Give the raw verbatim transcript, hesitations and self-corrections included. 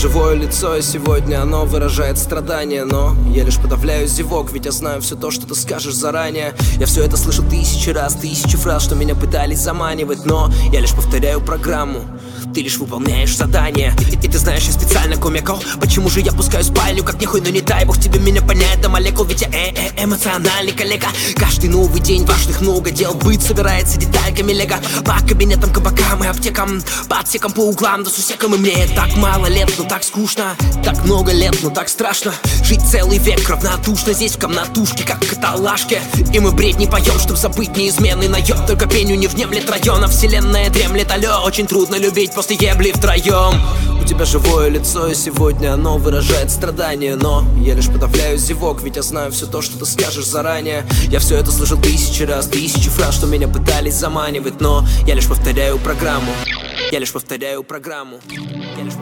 живое лицо, и сегодня оно выражает страдания. Но я лишь подавляю зевок, ведь я знаю все то, что ты скажешь заранее. Я все это слышал тысячи раз, тысячи фраз, что меня пытались заманивать. Но я лишь повторяю программу, ты лишь выполняешь задание. И, и ты знаешь, я специально комикал. Почему же я пускаю спальню, как нехуй, но не дай бог тебе меня понять до молекул. Ведь я э -э эмоциональный коллега. Каждый новый день важных много дел. Быт собирается детальками лего. По кабинетам, кабакам и аптекам, по отсекам, по углам, да сусекам. И мне так мало лет, но так скучно. Так много лет, но так страшно. Жить целый век равнодушно здесь в комнатушке, как в каталажке. И мы бред не поем, чтоб забыть неизменный наеб. Только пению не внемлет района. Вселенная дремлет, алло. Очень трудно любить после ебли втроем. У тебя живое лицо, и сегодня оно выражает страдания. Но я лишь подавляю зевок, ведь я знаю все то, что ты скажешь заранее. Я все это слышал тысячи раз, тысячи фраз, что меня пытались заманивать. Но я лишь повторяю программу. Я лишь повторяю программу. Я лишь